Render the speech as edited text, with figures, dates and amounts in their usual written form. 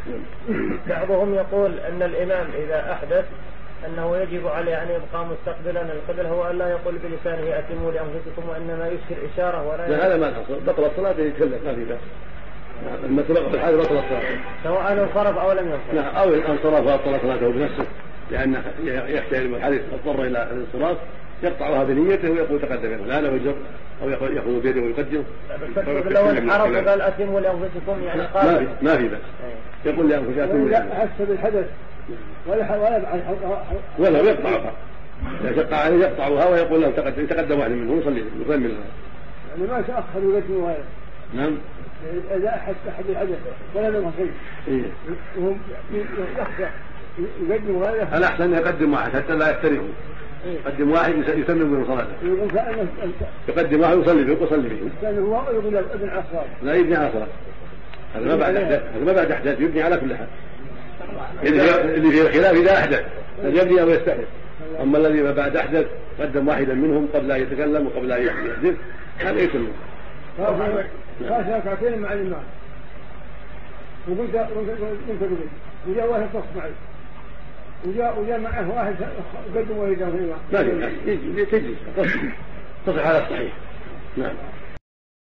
بعضهم يقول أن الإمام إذا أحدث أنه يجب عليه أن يبقى مستقبلا القبلة، هو أن لا يقول بلسانه أتموا لأنفسكم، وإنما يشير إشارة ولا لا هذا ما الحصل، بطل الصلاة يتكلم ما في بأس، لما تبقى في الحال بطل الصلاة سواء انصرف أو لم ينصرف. نعم، أو انصرف وأبطل صلاته بنفسه لأن يحتاج الحديث اضطر إلى الانصراف يقطعها بنيته ويقول تقدم لا له الجر أو يأخذ بيده ويقدم. لو انحرف وقال أتموا لأنفسكم يعني قال ما في بأس، يقول لأنفسكم أتموا لا أحس بالحدث ولا يقطعها، إذا شق عليه يقطعها ويقول له تقدم واحد منهم يصلي يكمل يعني ما تأخر يقدم هذا. نعم إذا أحد الحدث ولا له شيء وهم يخشى يقدم هذا، الأحسن يقدم واحد حتى لا يحترقوا، يقدم واحد يسلم من صلاته، يقدم واحد يصلي به ويصلي به. كان هو يقول ابن عصام لا يبني على صلاة، هذا ما بعد أحداث يبني على كل حال. اللي فيه الخلاف إذا أحدث يبني أو يستحدث، أما الذي ما بعد أحدث قدم واحدا منهم قبل أن يتكلم وقبل أن يحدث هذا يسلم. خاش ركعتين مع الإمام وقلت وجاء واحد صف معي وجاء معه واحد قدم ويده في الإمام ما تجلس تصح على الصحيح. نعم.